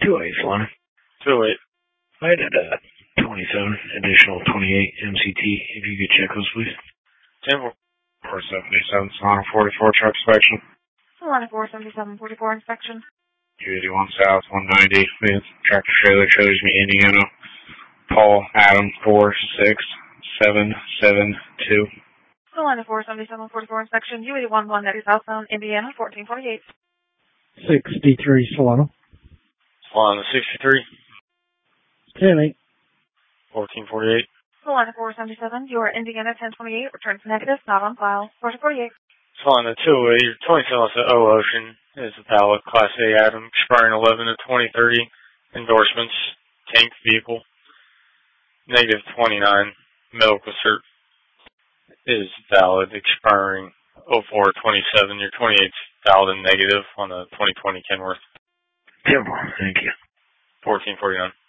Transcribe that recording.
208, Solano. 208. I did 27, additional 28 MCT, if you could check those, please. 10-4. 477, Solano 44, truck inspection. Solano 477, 44 inspection. 281 South, 190, with tractor trailer, trailers me Indiana. Paul Adam 46772. Solano 477, 44 inspection. U81 190 southbound, Indiana 1448. 63, Solano. Solano 63. 10-8. 1448. Solano 477, you are Indiana 1028, returns negative, not on file. 1448. Solano 208, your 27 O Ocean is a pallet, Class A Adam, expiring 11 to 2030. Endorsements, tank vehicle. Negative 29, medical cert is valid, expiring 04/27. Your 28's valid and negative on the 2020 Kenworth. 10-4, thank you. 1449.